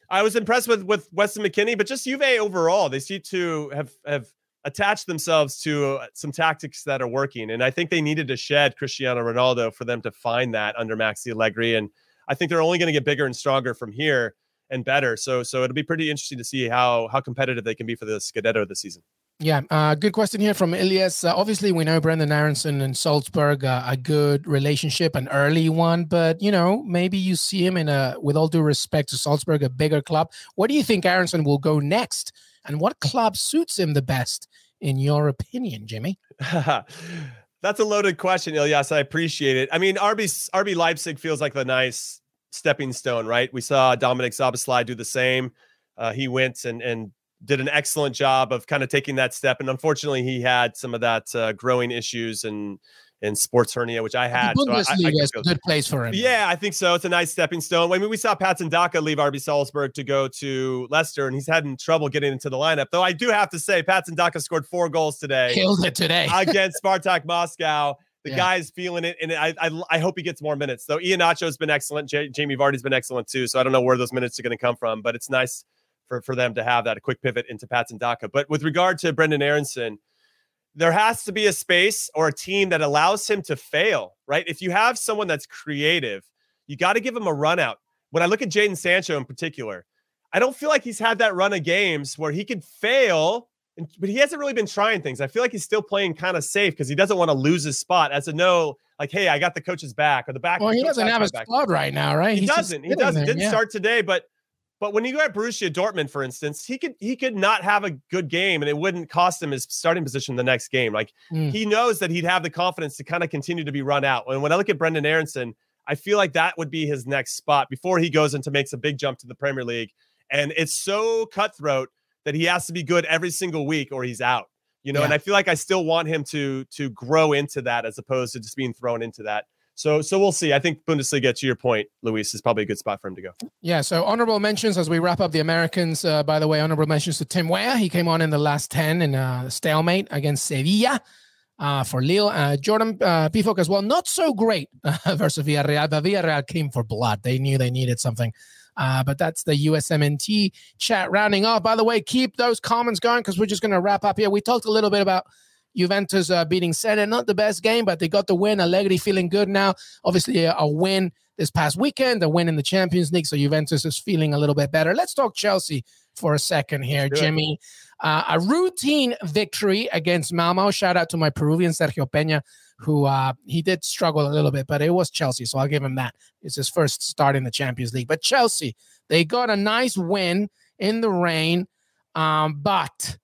Speaker 10: I was impressed with with Weston McKennie, but just Juve overall, they seem to have have attached themselves to uh, some tactics that are working, and I think they needed to shed Cristiano Ronaldo for them to find that under Maxi Allegri, and I think they're only going to get bigger and stronger from here and better. So so it'll be pretty interesting to see how how competitive they can be for the Scudetto this season.
Speaker 9: Yeah, uh, good question here from Elias. Uh, obviously, we know Brendan Aronson and Salzburg, uh, a good relationship, an early one, but, you know, maybe you see him in a, with all due respect to Salzburg, a bigger club. Where do you think Aronson will go next? And what club suits him the best, in your opinion, Jimmy?
Speaker 10: That's a loaded question, Elias. I appreciate it. I mean, R B, R B Leipzig feels like the nice stepping stone, right? We saw Dominic Szoboszlai do the same. Uh, he went and and did an excellent job of kind of taking that step. And unfortunately, he had some of that uh, growing issues and and sports hernia, which I had.
Speaker 9: The Bundesliga
Speaker 10: so I, I
Speaker 9: is a good place for him.
Speaker 10: Yeah, I think so. It's a nice stepping stone. I mean, we saw Patson Daka leave R B Salzburg to go to Leicester, and he's having trouble getting into the lineup. Though I do have to say, Patson Daka scored four goals today.
Speaker 9: Killed it today.
Speaker 10: against Spartak Moscow. The
Speaker 9: Yeah.
Speaker 10: guy's feeling it, and I, I I hope he gets more minutes. Though Iheanacho has been excellent. J- Jamie Vardy's been excellent too. So I don't know where those minutes are going to come from, but it's nice for, for them to have that, a quick pivot into Patson Daka. But with regard to Brendan Aronson, there has to be a space or a team that allows him to fail, right? If you have someone that's creative, you got to give him a run out. When I look at Jadon Sancho in particular, I don't feel like he's had that run of games where he could fail, and, but he hasn't really been trying things. I feel like he's still playing kind of safe because he doesn't want to lose his spot as a no, like, hey, I got the coach's back or the back.
Speaker 9: Well, he
Speaker 10: coach
Speaker 9: doesn't
Speaker 10: has
Speaker 9: have
Speaker 10: my
Speaker 9: a
Speaker 10: back.
Speaker 9: squad right now, right?
Speaker 10: He
Speaker 9: He's just
Speaker 10: doesn't. He
Speaker 9: sitting
Speaker 10: doesn't.
Speaker 9: there,
Speaker 10: Didn't
Speaker 9: yeah.
Speaker 10: start today, but but when you go at Borussia Dortmund, for instance, he could he could not have a good game, and it wouldn't cost him his starting position the next game. Like
Speaker 9: Mm.
Speaker 10: he knows that he'd have the confidence to kind of continue to be run out. And when I look at Brendan Aronson, I feel like that would be his next spot before he goes into makes a big jump to the Premier League. And it's so cutthroat that he has to be good every single week or he's out. You know,
Speaker 9: Yeah.
Speaker 10: and I feel like I still want him to to grow into that as opposed to just being thrown into that. So so we'll see. I think Bundesliga, to your point, Luis, is probably a good spot for him to go.
Speaker 9: Yeah, so honorable mentions as we wrap up the Americans. Uh, by the way, honorable mentions to Tim Weah. He came on in the last ten in a stalemate against Sevilla uh, for Lille. Uh, Jordan uh, Pifok as well. Not so great uh, versus Villarreal, but Villarreal came for blood. They knew they needed something. Uh, but that's the U S M N T chat rounding off. By the way, keep those comments going because we're just going to wrap up here. We talked a little bit about Juventus uh, beating Serie, not the best game, but they got the win. Allegri feeling good now. Obviously, a, a win this past weekend, a win in the Champions League, so Juventus is feeling a little bit better. Let's talk Chelsea for a second here, Jimmy. Uh, a routine victory against Malmo. Shout out to my Peruvian Sergio Peña, who uh, he did struggle a little bit, but it was Chelsea, so I'll give him that. It's his first start in the Champions League. But Chelsea, they got a nice win in the rain, um, but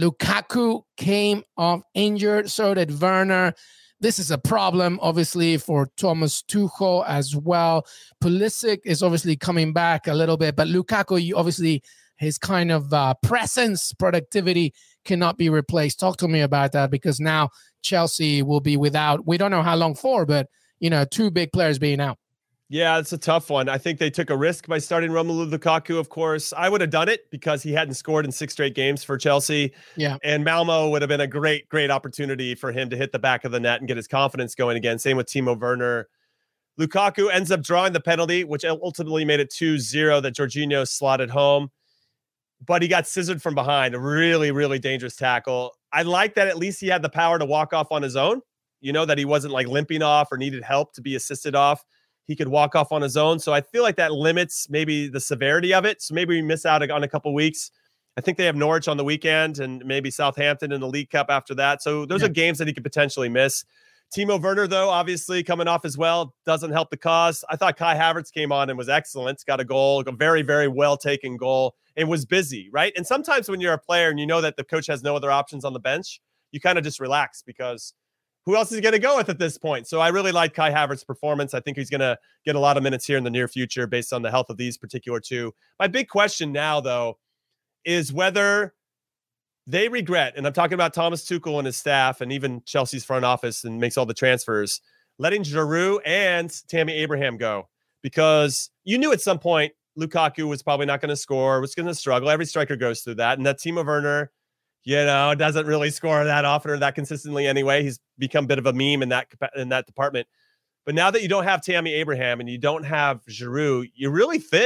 Speaker 9: Lukaku came off injured, so did Werner. This is a problem, obviously, for Thomas Tuchel as well. Pulisic is obviously coming back a little bit, but Lukaku, you obviously, his kind of uh, presence, productivity cannot be replaced. Talk to me about that, because now Chelsea will be without, we don't know how long for, but, you know, two big players being out.
Speaker 10: Yeah, it's a tough one. I think they took a risk by starting Romelu Lukaku, of course. I would have done it because he hadn't scored in six straight games for Chelsea.
Speaker 9: Yeah.
Speaker 10: And Malmo would have been a great, great opportunity for him to hit the back of the net and get his confidence going again. Same with Timo Werner. Lukaku ends up drawing the penalty, which ultimately made it two zero that Jorginho slotted home. But he got scissored from behind. A really, really dangerous tackle. I like that at least he had the power to walk off on his own. You know, that he wasn't like limping off or needed help to be assisted off. He could walk off on his own. So I feel like that limits maybe the severity of it. So maybe we miss out on a couple weeks. I think they have Norwich on the weekend and maybe Southampton in the League Cup after that. So those
Speaker 9: Yeah.
Speaker 10: are games that he could potentially miss. Timo Werner, though, obviously coming off as well, doesn't help the cause. I thought Kai Havertz came on and was excellent. Got a goal, a very, very well-taken goal, and was busy, right? And sometimes when you're a player and you know that the coach has no other options on the bench, you kind of just relax because who else is he going to go with at this point? So I really like Kai Havertz's performance. I think he's going to get a lot of minutes here in the near future based on the health of these particular two. My big question now, though, is whether they regret, and I'm talking about Thomas Tuchel and his staff and even Chelsea's front office and makes all the transfers, letting Giroud and Tammy Abraham go. Because you knew at some point Lukaku was probably not going to score, was going to struggle. Every striker goes through that. And that Timo Werner, you know, doesn't really score that often or that consistently anyway. He's become a bit of a meme in that in that department. But now that you don't have Tammy Abraham and you don't have Giroud, you're really thin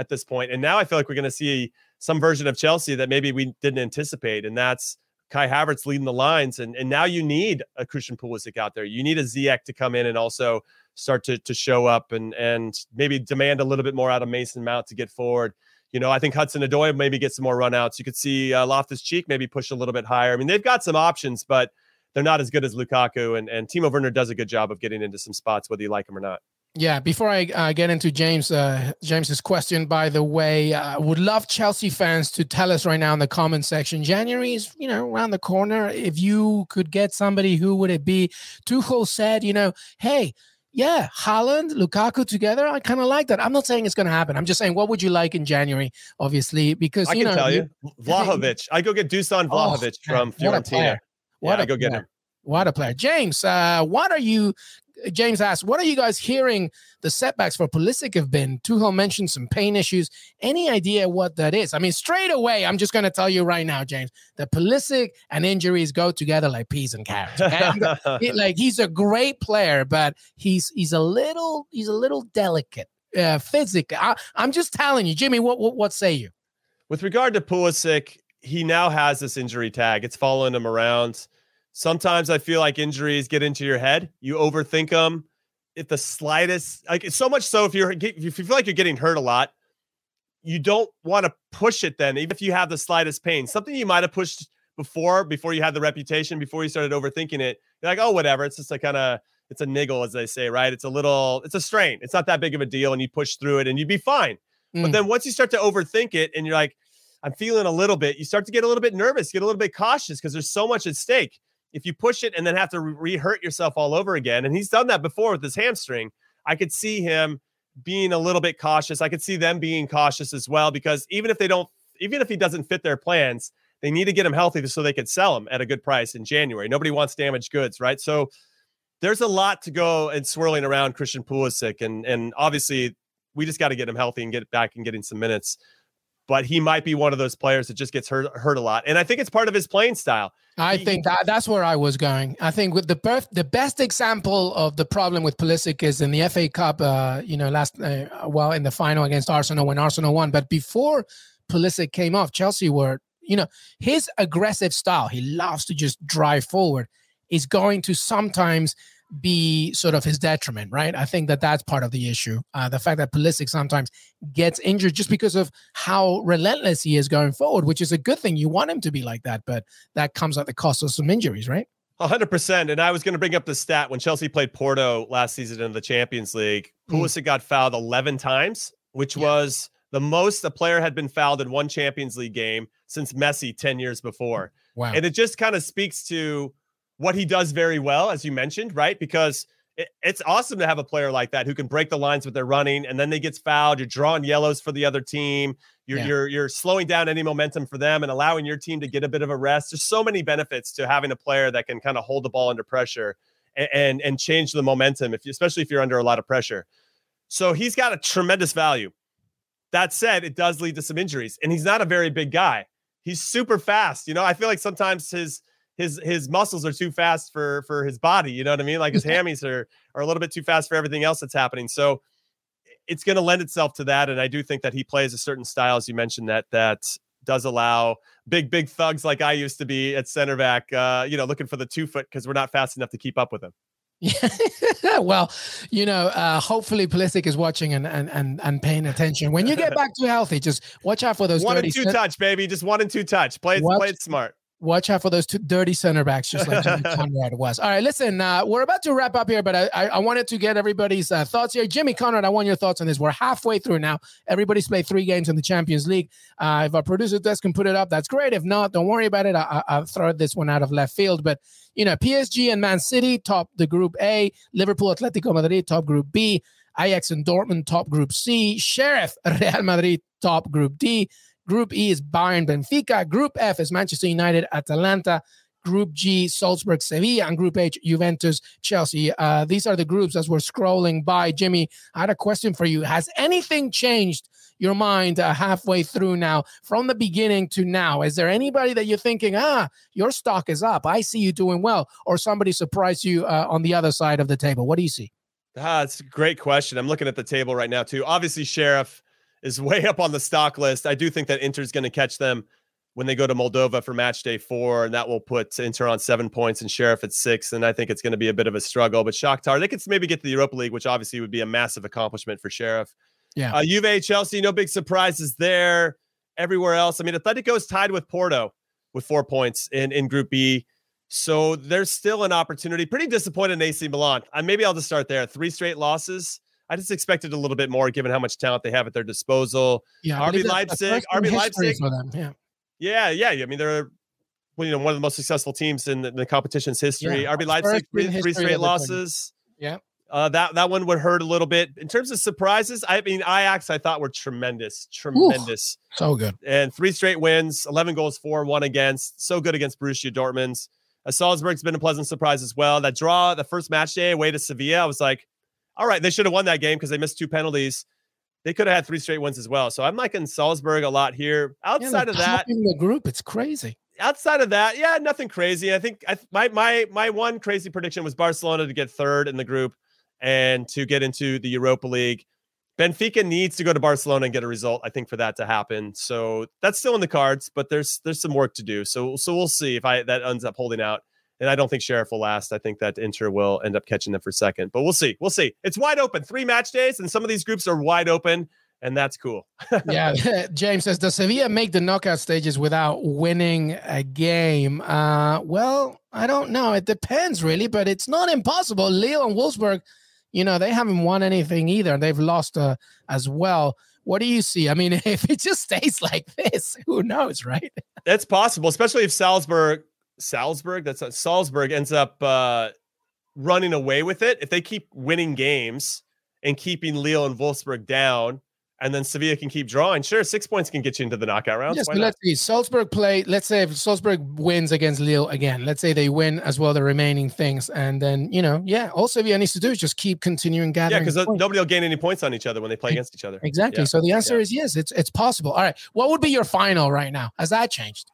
Speaker 10: at this point. And now I feel like we're going to see some version of Chelsea that maybe we didn't anticipate. And that's Kai Havertz leading the lines. And, and now you need a Christian Pulisic out there. You need a Ziyech to come in and also start to, to show up and, and maybe demand a little bit more out of Mason Mount to get forward. You know, I think Hudson-Odoi maybe get some more runouts. You could see uh, Loftus-Cheek maybe push a little bit higher. I mean, they've got some options, but they're not as good as Lukaku. And, and Timo Werner does a good job of getting into some spots, whether you like him or not.
Speaker 9: Yeah, before I uh, get into James, uh, James's question, by the way, I uh, would love Chelsea fans to tell us right now in the comment section. January is, you know, around the corner. If you could get somebody, who would it be? Tuchel said, you know, hey, yeah, Haaland, Lukaku together. I kind of like that. I'm not saying it's going to happen. I'm just saying, what would you like in January? Obviously, because
Speaker 10: I
Speaker 9: you
Speaker 10: can
Speaker 9: know,
Speaker 10: tell you,
Speaker 9: you
Speaker 10: Vlahovic. I go get Dusan Vlahovic
Speaker 9: oh,
Speaker 10: from Fiorentina.
Speaker 9: What
Speaker 10: yeah,
Speaker 9: a
Speaker 10: I go get
Speaker 9: player.
Speaker 10: him.
Speaker 9: What a player. James, uh, what are you, James asked, what are you guys hearing the setbacks for Pulisic have been? Tuchel mentioned some pain issues. Any idea what that is? I mean, straight away, I'm just going to tell you right now, James, that Pulisic and injuries go together like peas and carrots. Okay? Like, he's a great player, but he's he's a little he's a little delicate uh, physically. I, I'm just telling you, Jimmy. What, what what say you?
Speaker 10: With regard to Pulisic, he now has this injury tag. It's following him around. Sometimes I feel like injuries get into your head. You overthink them. If the slightest, like so much so, if you're if you feel like you're getting hurt a lot, you don't want to push it. Then, even if you have the slightest pain, something you might have pushed before, before you had the reputation, before you started overthinking it, you're like, oh, whatever. It's just a kind of, it's a niggle, as they say, right? It's a little, it's a strain. It's not that big of a deal, and you push through it, and you'd be fine. Mm. But then once you start to overthink it, and you're like, I'm feeling a little bit, you start to get a little bit nervous, get a little bit cautious because there's so much at stake. If you push it and then have to re-hurt yourself all over again, and he's done that before with his hamstring, I could see him being a little bit cautious. I could see them being cautious as well, because even if they don't, even if he doesn't fit their plans, they need to get him healthy so they could sell him at a good price in January. Nobody wants damaged goods, right? So there's a lot to go and swirling around Christian Pulisic, and and obviously we just got to get him healthy and get back and getting some minutes. But he might be one of those players that just gets hurt hurt a lot. And I think it's part of his playing style.
Speaker 9: I
Speaker 10: he,
Speaker 9: think that that's where I was going. I think with the birth, the best example of the problem with Pulisic is in the F A Cup, uh, you know, last, uh, well, in the final against Arsenal when Arsenal won. But before Pulisic came off, Chelsea were, you know, his aggressive style, he loves to just drive forward, is going to sometimes be sort of his detriment, right? I think that that's part of the issue. Uh, the fact that Pulisic sometimes gets injured just because of how relentless he is going forward, which is a good thing. You want him to be like that, but that comes at the cost of some injuries, right?
Speaker 10: one hundred percent. And I was going to bring up the stat when Chelsea played Porto last season in the Champions League. Pulisic mm. got fouled eleven times, which yeah. was the most a player had been fouled in one Champions League game since Messi ten years before.
Speaker 9: Wow.
Speaker 10: And it just kind of speaks to what he does very well, as you mentioned, right? Because it, it's awesome to have a player like that who can break the lines with their running, and then they gets fouled. You're drawing yellows for the other team. You're yeah. you're you're slowing down any momentum for them and allowing your team to get a bit of a rest. There's so many benefits to having a player that can kind of hold the ball under pressure and and, and change the momentum, if you, especially if you're under a lot of pressure. So he's got a tremendous value. That said, it does lead to some injuries, and he's not a very big guy. He's super fast. You know, I feel like sometimes his his his muscles are too fast for for his body. You know what I mean? Like his hammies are are a little bit too fast for everything else that's happening. So it's going to lend itself to that. And I do think that he plays a certain style, as you mentioned, that that does allow big, big thugs like I used to be at center back, uh, you know, looking for the two foot because we're not fast enough to keep up with him.
Speaker 9: Yeah, well, you know, uh, hopefully Pulisic is watching and, and and and paying attention. When you get back to healthy, just watch out for those
Speaker 10: one
Speaker 9: dirty
Speaker 10: and two
Speaker 9: cent-
Speaker 10: touch, baby. Just one and two touch. Play it,
Speaker 9: watch,
Speaker 10: play it smart.
Speaker 9: Watch out for those two dirty center backs, just like Jimmy Conrad was. All right, listen, uh, we're about to wrap up here, but I, I, I wanted to get everybody's uh, thoughts here. Jimmy Conrad, I want your thoughts on this. We're halfway through now. Everybody's played three games in the Champions League. Uh, if our producer desk can put it up, that's great. If not, don't worry about it. I, I, I'll throw this one out of left field. But, you know, P S G and Man City top the Group A. Liverpool, Atletico Madrid top Group B. Ajax and Dortmund top Group C. Sheriff, Real Madrid top Group D. Group E is Bayern, Benfica. Group F is Manchester United, Atalanta. Group G, Salzburg, Sevilla. And Group H, Juventus, Chelsea. Uh, these are the groups as we're scrolling by. Jimmy, I had a question for you. Has anything changed your mind uh, halfway through now, from the beginning to now? Is there anybody that you're thinking, ah, your stock is up, I see you doing well, or somebody surprised you uh, on the other side of the table? What do you see?
Speaker 10: Ah, it's a great question. I'm looking at the table right now, too. Obviously, Sheriff is way up on the stock list. I do think that Inter's going to catch them when they go to Moldova for match day four, and that will put Inter on seven points and Sheriff at six. And I think it's going to be a bit of a struggle. But Shakhtar, they could maybe get to the Europa League, which obviously would be a massive accomplishment for Sheriff.
Speaker 9: Yeah.
Speaker 10: Uh, Juve, Chelsea, no big surprises there. Everywhere else, I mean, Atletico is tied with Porto with four points in, in Group B. So there's still an opportunity. Pretty disappointed in A C Milan. Uh, maybe I'll just start there. Three straight losses. I just expected a little bit more given how much talent they have at their disposal.
Speaker 9: Yeah,
Speaker 10: R B Leipzig. R B Leipzig.
Speaker 9: For them. Yeah.
Speaker 10: Yeah, yeah. I mean, they're well, you know, one of the most successful teams in the, in the competition's history.
Speaker 9: Yeah.
Speaker 10: R B Leipzig, three, three straight losses.
Speaker 9: Yeah.
Speaker 10: Uh, that that one would hurt a little bit. In terms of surprises, I mean, Ajax I thought were tremendous, tremendous.
Speaker 9: Ooh, so good.
Speaker 10: And three straight wins, eleven goals for, one against. So good against Borussia Dortmund. Uh, Salzburg's been a pleasant surprise as well. That draw, the first match day away to Sevilla, I was like, all right, they should have won that game because they missed two penalties. They could have had three straight wins as well. So I'm liking Salzburg a lot here. Outside
Speaker 9: yeah,
Speaker 10: of that,
Speaker 9: in the group, it's crazy.
Speaker 10: Outside of that, yeah, nothing crazy. I think I, my my my one crazy prediction was Barcelona to get third in the group and to get into the Europa League. Benfica needs to go to Barcelona and get a result, I think, for that to happen. So that's still in the cards, but there's there's some work to do. So so we'll see if I that ends up holding out. And I don't think Sheriff will last. I think that Inter will end up catching them for second. But we'll see. We'll see. It's wide open. Three match days, and some of these groups are wide open, and that's cool.
Speaker 9: Yeah. James says, does Sevilla make the knockout stages without winning a game? Uh, well, I don't know. It depends, really, but it's not impossible. Lille and Wolfsburg, you know, they haven't won anything either. They've lost uh, as well. What do you see? I mean, if it just stays like this, who knows, right?
Speaker 10: It's possible, especially if Salzburg, Salzburg, that's not, Salzburg ends up uh, running away with it. If they keep winning games and keeping Lille and Wolfsburg down, and then Sevilla can keep drawing, sure, six points can get you into the knockout rounds.
Speaker 9: Yes, but let's see. Salzburg play, let's say if Salzburg wins against Lille again, let's say they win as well the remaining things. And then, you know, yeah, all Sevilla needs to do is just keep continuing gathering.
Speaker 10: Yeah, because nobody will gain any points on each other when they play against each other.
Speaker 9: Exactly.
Speaker 10: Yeah.
Speaker 9: So the answer
Speaker 10: yeah.
Speaker 9: is yes, it's it's possible. All right. What would be your final right now? Has that changed?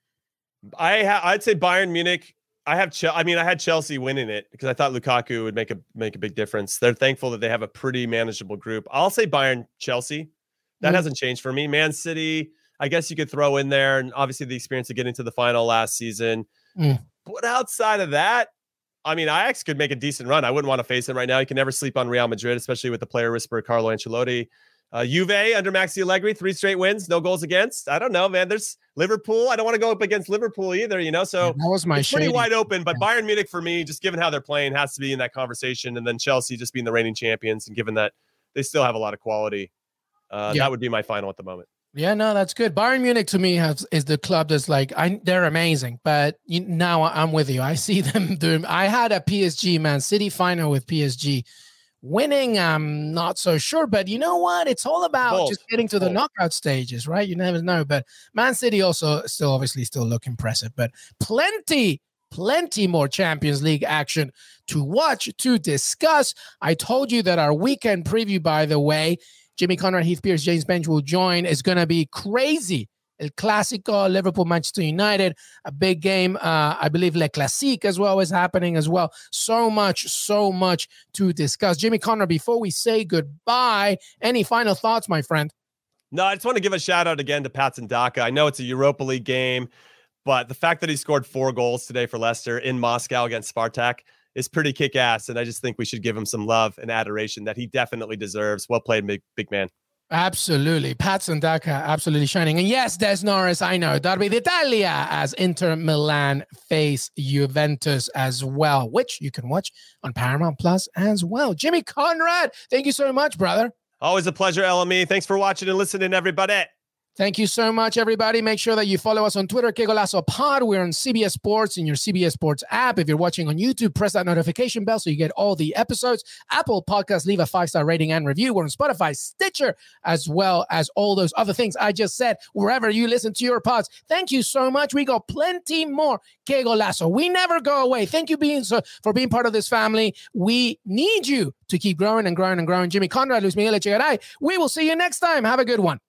Speaker 10: I ha- I'd say Bayern Munich. I have Ch- I mean, I had Chelsea winning it because I thought Lukaku would make a make a big difference. They're thankful that they have a pretty manageable group. I'll say Bayern Chelsea. That mm. hasn't changed for me. Man City, I guess you could throw in there, and obviously the experience of getting to the final last season.
Speaker 9: Mm.
Speaker 10: But outside of that, I mean, Ajax could make a decent run. I wouldn't want to face them right now. You can never sleep on Real Madrid, especially with the player whisperer Carlo Ancelotti. Uh, Juve under Maxi Allegri, three straight wins, no goals against. I don't know, man. There's Liverpool. I don't want to go up against Liverpool either, you know. So
Speaker 9: yeah, that was my
Speaker 10: it's pretty
Speaker 9: shady.
Speaker 10: wide open. But
Speaker 9: yeah.
Speaker 10: Bayern Munich for me, just given how they're playing, has to be in that conversation. And then Chelsea just being the reigning champions, and given that they still have a lot of quality, uh, yeah. that would be my final at the moment.
Speaker 9: Yeah, no, that's good. Bayern Munich to me has is the club that's like I they're amazing, but you, now I'm with you. I see them doing. I had a P S G Man City final with P S G. Winning, I'm not so sure, but you know what? It's all about Both. just getting to the Both. knockout stages, right? You never know. But Man City also still obviously still look impressive, but plenty, plenty more Champions League action to watch, to discuss. I told you that our weekend preview, by the way, Jimmy Conrad, Heath Pierce, James Bench will join, is going to be crazy. El Clásico, Liverpool, Manchester United, a big game. Uh, I believe Le Classique as well is happening as well. So much, so much to discuss. Jimmy Conrad, before we say goodbye, any final thoughts, my friend?
Speaker 10: No, I just want to give a shout out again to Patson Daka. I know it's a Europa League game, but the fact that he scored four goals today for Leicester in Moscow against Spartak is pretty kick-ass, and I just think we should give him some love and adoration that he definitely deserves. Well played, big, big man.
Speaker 9: Absolutely. Patson Daka absolutely shining. And yes, Des Norris, I know. Derby d'Italia as Inter Milan face Juventus as well, which you can watch on Paramount Plus as well. Jimmy Conrad, thank you so much, brother.
Speaker 10: Always a pleasure, L M E. Thanks for watching and listening, everybody.
Speaker 9: Thank you so much, everybody. Make sure that you follow us on Twitter, Que Golazo Pod. We're on C B S Sports in your C B S Sports app. If you're watching on YouTube, press that notification bell so you get all the episodes. Apple Podcasts, leave a five-star rating and review. We're on Spotify, Stitcher, as well as all those other things I just said, wherever you listen to your pods. Thank you so much. We got plenty more Que Golazo. We never go away. Thank you being so, for being part of this family. We need you to keep growing and growing and growing. Jimmy Conrad, Luis Miguel Echegaray. We will see you next time. Have a good one.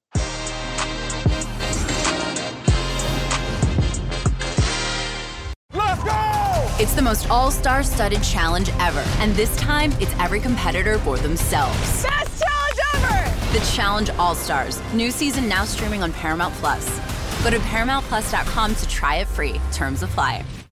Speaker 12: It's the most all-star studded challenge ever. And this time, it's every competitor for themselves.
Speaker 13: Best challenge ever!
Speaker 12: The Challenge All-Stars. New season now streaming on Paramount Plus. Go to paramount plus dot com to try it free. Terms apply.